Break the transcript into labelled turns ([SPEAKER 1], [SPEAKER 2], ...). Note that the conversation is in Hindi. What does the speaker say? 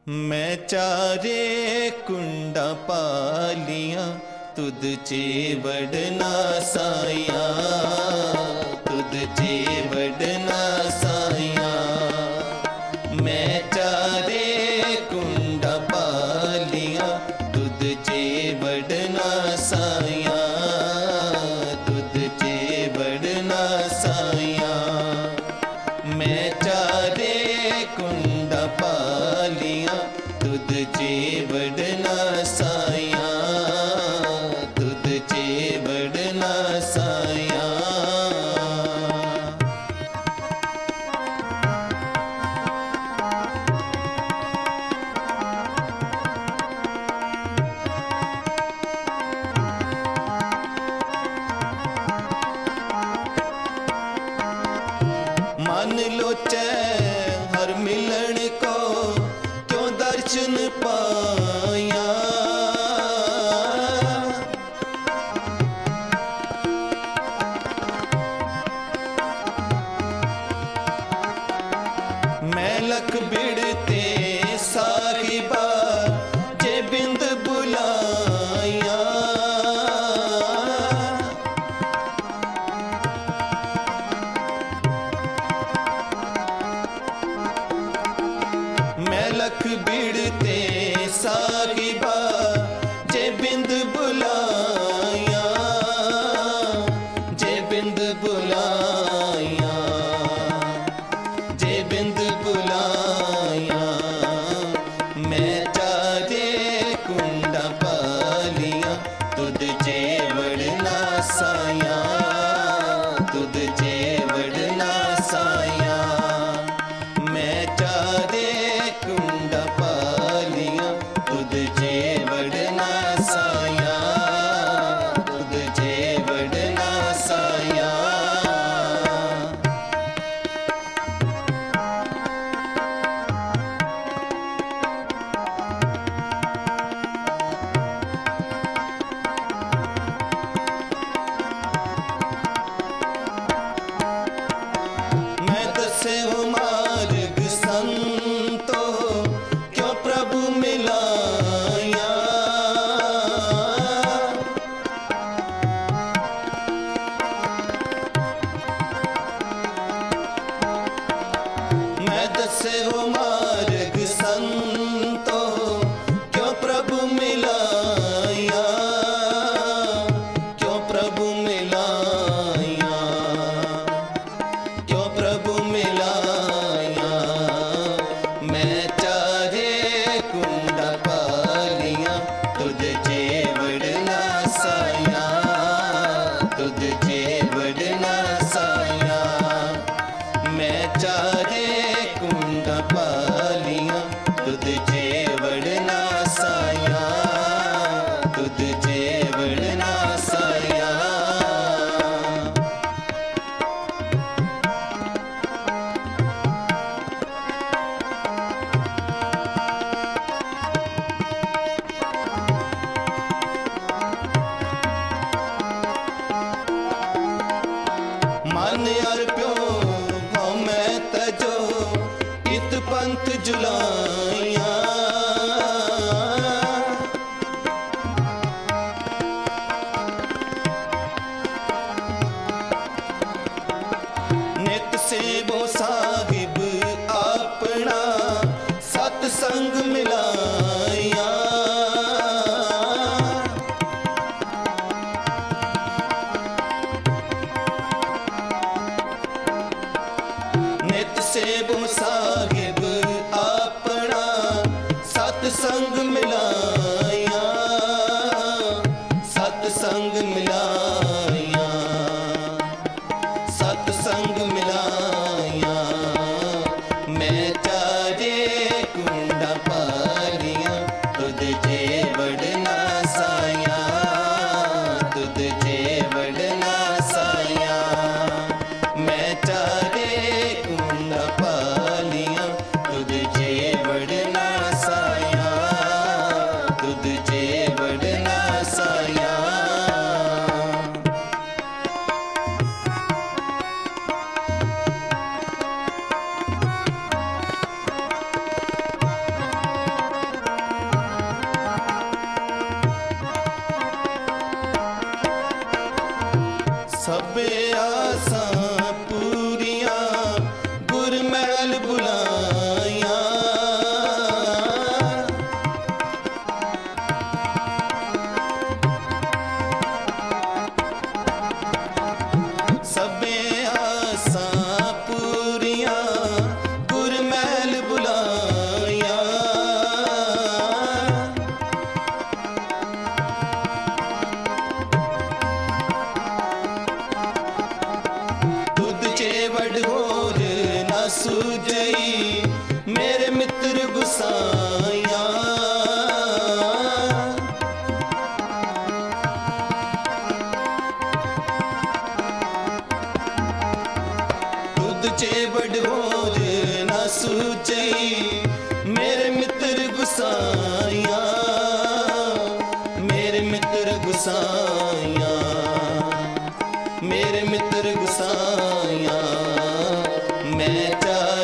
[SPEAKER 1] मैं चारे कुंडा पालियां तुद चेवड़ना साया, तुद चेवड़ना साया। मैं चारे कुंडा पालियां तुद चेवड़ना साया, तुद चेवड़ना साया। मैं चारे कुंडा पालियां तुद चेवड़ना साया, तुद चेवड़ना साया। मन लोचे हर मिलन को क्यों दर्शन पाया। मैं लख बिड़ते साहिबा जे बिंद बुलाया। मैं लख बिड़ते साहिबा जे बिंद बुलाया, जे बिंद बुलाया, जे बिंद बुलाया। मैं चारे कुंडा पालियां तुद चेवड़ना साया, तुद चेवड़ना साया। मैं चारे कुंडा पालियां तुद चेवड़ना साया, तुद चेवड़ना साया। मैं दसे हो मार्ग संतो क्यों प्रभु मिलाया। मैं दसे हो मार्ग संतो क्यों प्रभु मिलाया, क्यों प्रभु मिलाया, क्यों प्रभु मिलाया। मैं चारे कुंडा पालियां तुद चेवड़ना साया, तुद चेवड़ना साया। मैं चारे कुंडा पालियां तुद चेवड़ना साया, तुद चेवड़ना साया। मन अर्प्यो भौ मैं तजो इत पंथ जुलाया। नित सेवो साहिब अपना सतसंग मिलाया। नित सेवो साहिब अपना सतसंग मिलाया, सतसंग मिलाया, सतसंग मिलाया। मैं चारे कुंडा पालियां तुद चेवड़ना साया, तुद चेवड़ना साया। मैं चारे कुंडा पालियां महल बुलाया। सबे आसां पूरियां गुर महल बुलाया। तुद चे वड होर ना सूझई मेरे मित्र गुसाया। तुद चे वड होर ना सूझई मेरे मित्र गुसाया। मेरे मित्र गुसाया, मेरे मित्र गुसाया। मैं